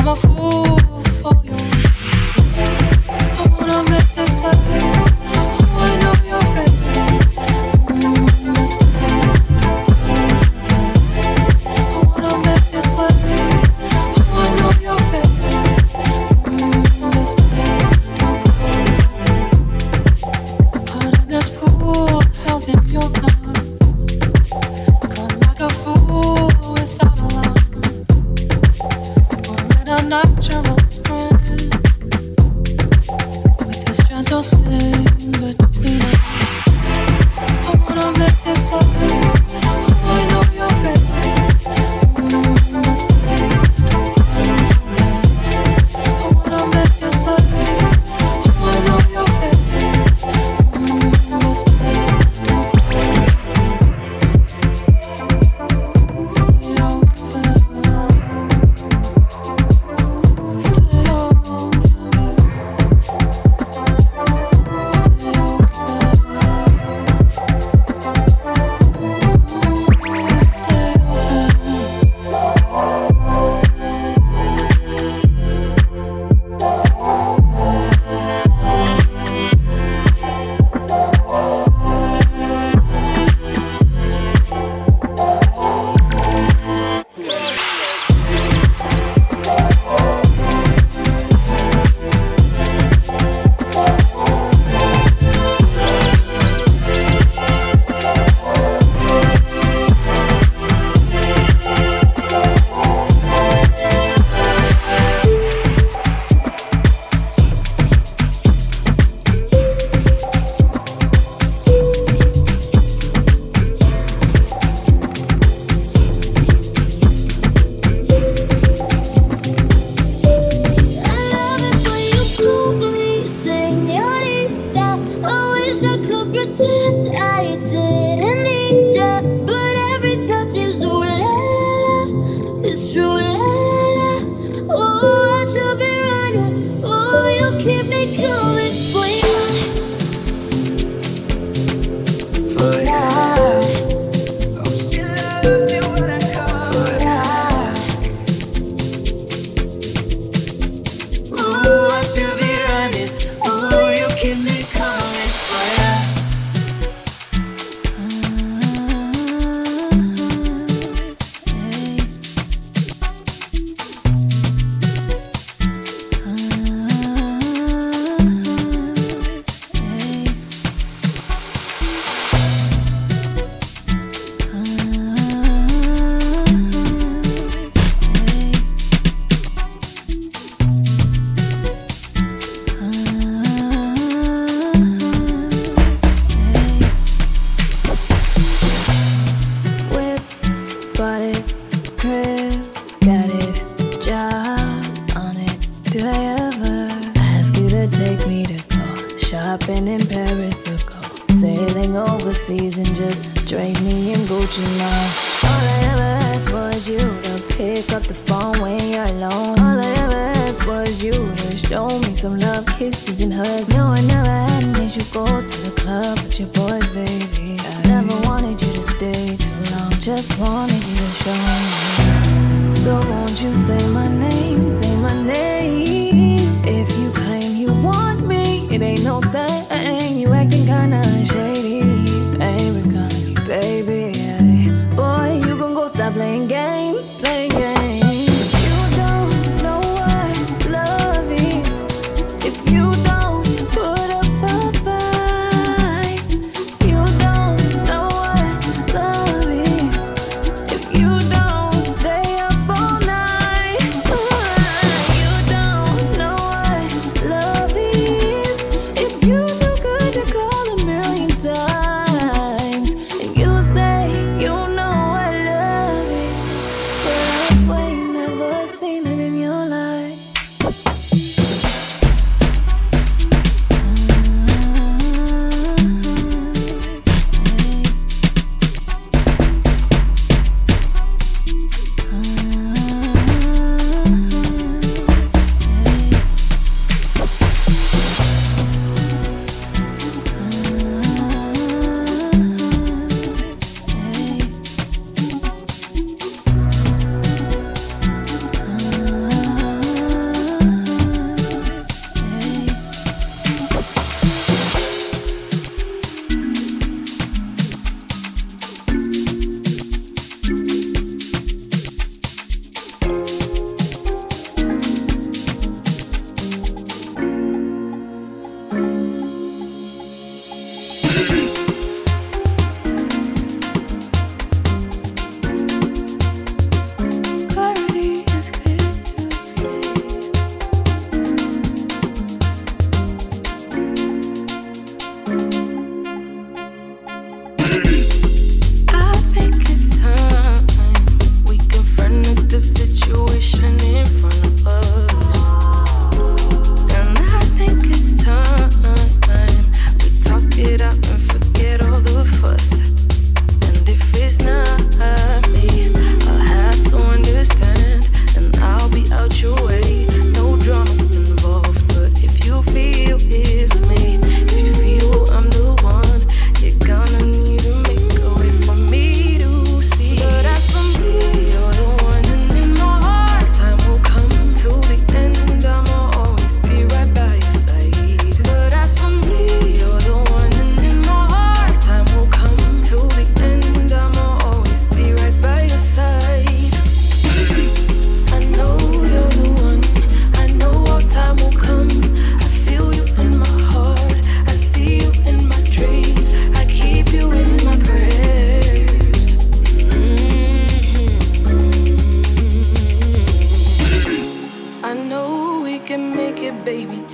You don't stay.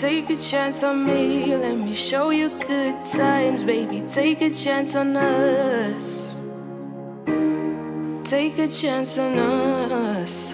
take a chance on me. Let me show you good times, baby. Take a chance on us. Take a chance on us.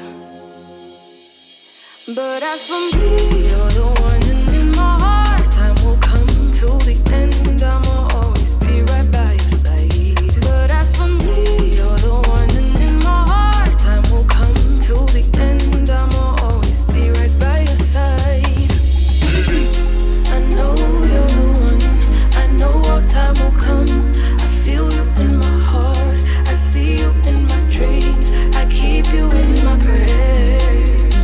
But as for me, you're the one in my heart. Time will come till the end. I'ma always be right by your side. But as for me, you're the one in my heart. Time will come till the end. I'ma always be right by your side. I know you're the one. I know our time will come. I feel you in my heart. I see you in my dreams. I keep you in my prayers.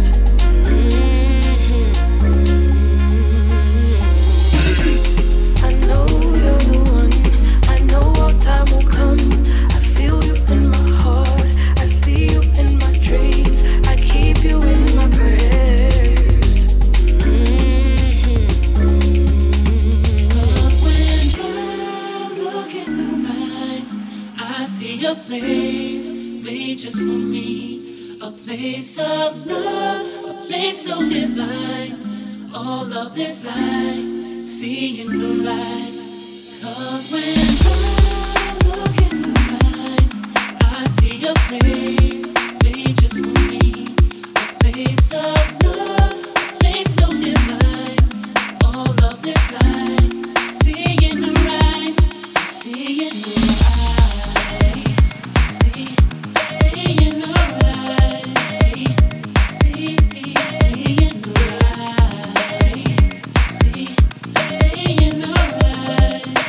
I know you're the one. I know our time will come. I feel you in my heart. I see you in my dreams. I keep you in my prayers. Cause when I look in your eyes, I see a place made just for me. A place of love, a place so divine. All of this I see in your eyes. Cause when I look in your eyes, I see a place made just for me. A place of love, a place so divine. All of this I see in your eyes. I see in your eyes. I see in your eyes. See in your eyes. See in your eyes.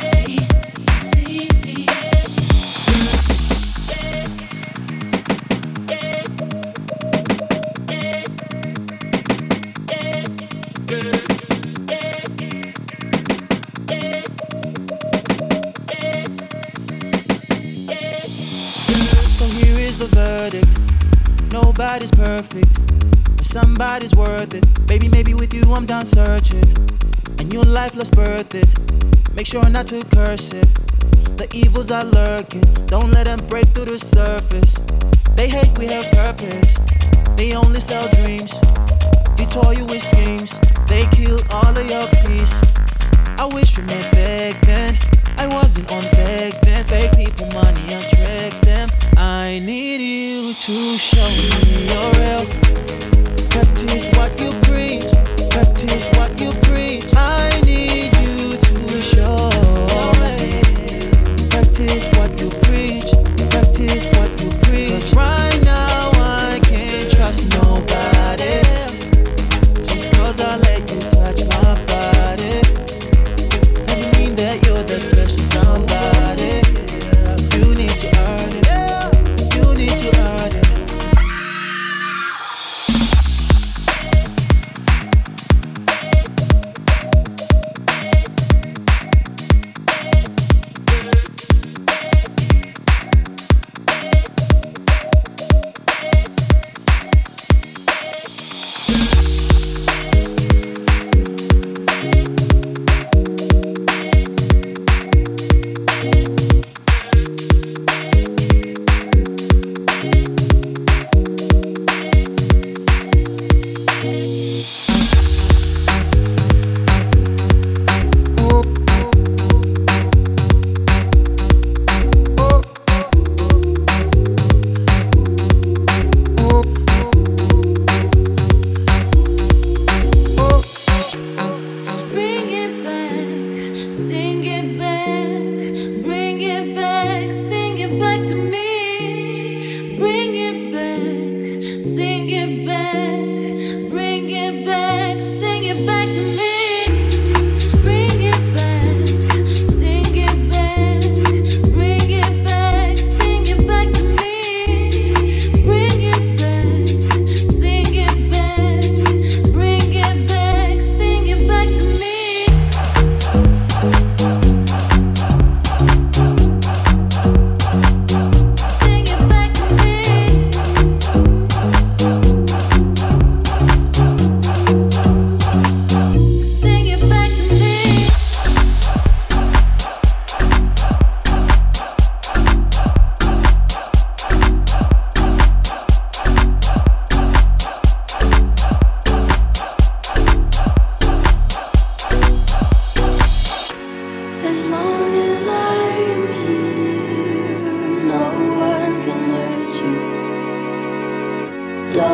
So here is the verdict. Nobody's perfect, but somebody's worth it. Baby, maybe with you I'm done searching. A new life, let's birth it. Make sure not to curse it. The evils are lurking, don't let them break through the surface. They hate we have purpose, they only sell dreams. Detour you with schemes, they kill all of your peace. I wish we met back then, I wasn't on back then. Fake people, money attracts them. I need you to show me you're real. Practice what you preach, practice what you preach. I need you to show me. Practice what you preach, practice what you preach. 'Cause right now I can't trust nobody. Just 'cause I let you touch my body doesn't mean that you're that special somebody. You need to earn it, you need to earn it.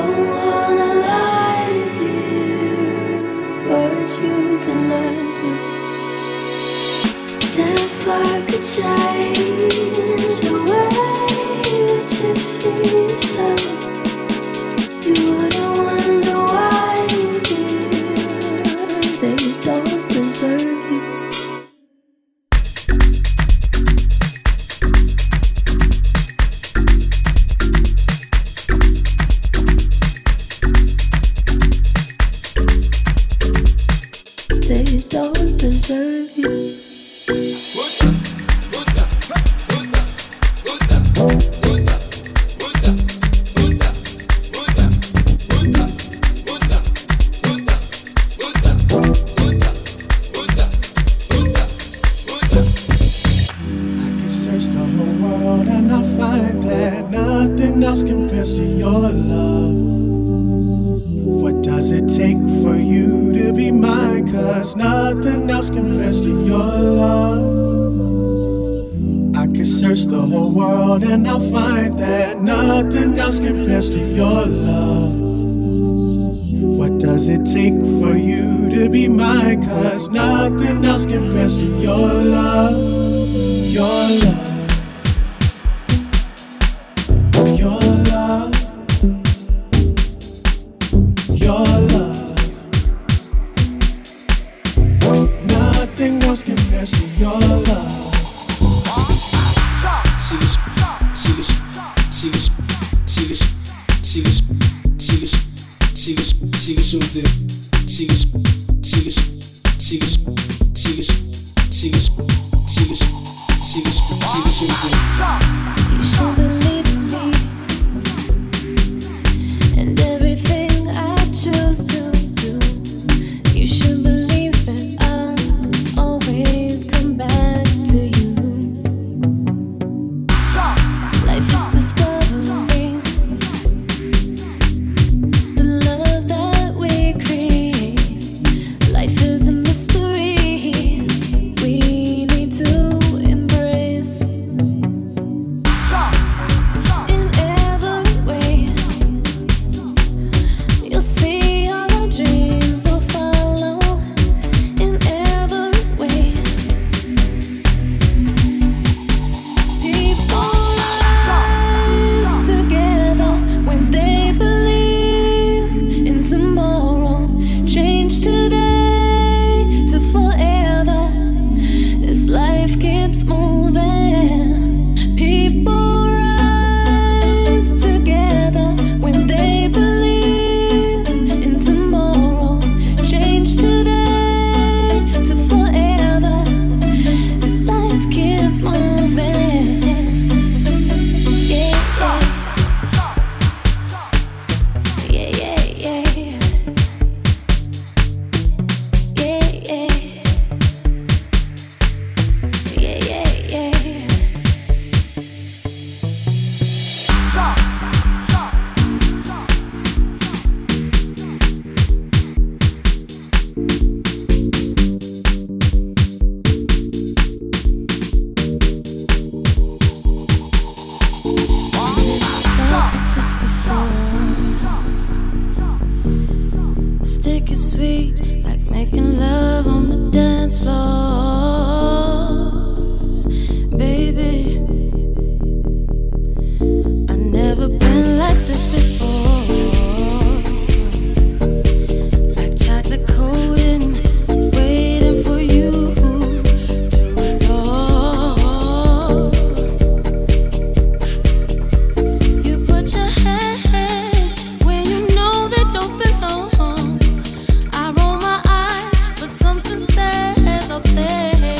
don't wanna lie here, but you can learn to. If I could change the way that you see yourself, you wouldn't wonder why, dear, they don't deserve you. They don't deserve you. Else compares to your love. What does it take for you to be mine? 'Cause nothing else compares to your love. I could search the whole world and I'll find that nothing else compares to your love. What does it take for you to be mine? 'Cause nothing else compares to your love. Your love. I roll my eyes, but something says up there.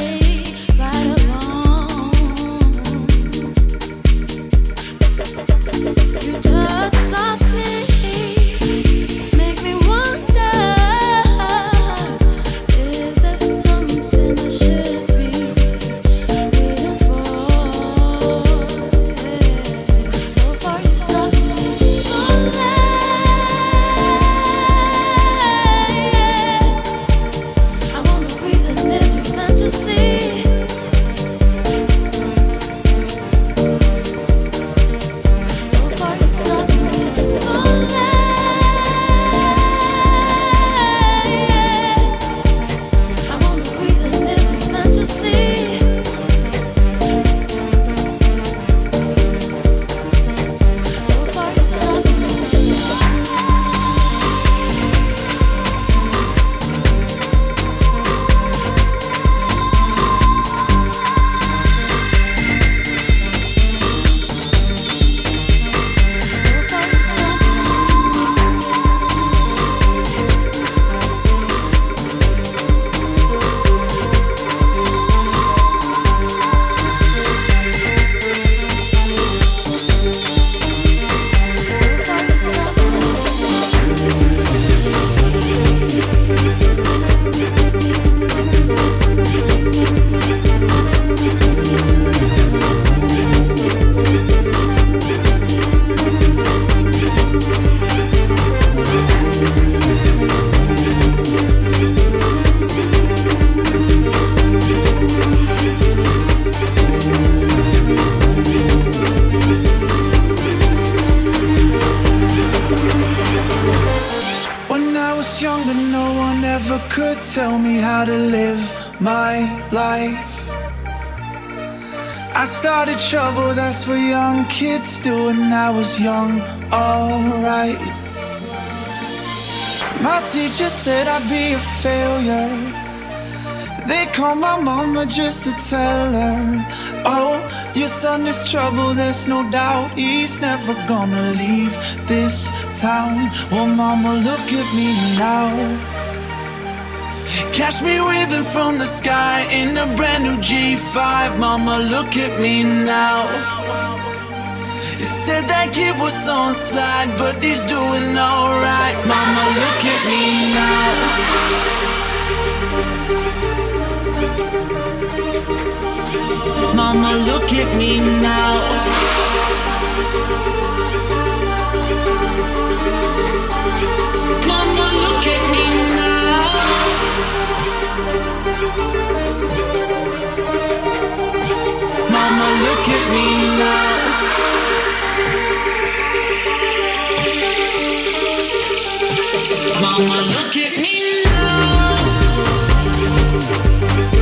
never could tell me how to live my life. I started trouble, that's what young kids do, and I was young, alright. My teacher said I'd be a failure. They called my mama just to tell her, oh, your son is trouble, there's no doubt. He's never gonna leave this town. Well, mama, look at me now. Catch me waving from the sky in a brand new G5. Mama, look at me now. You said that kid was on slide, but he's doing alright. Mama, look at me now. Mama, look at me now. Mama, look at me now. Mama, look at me now. Mama, look at me now.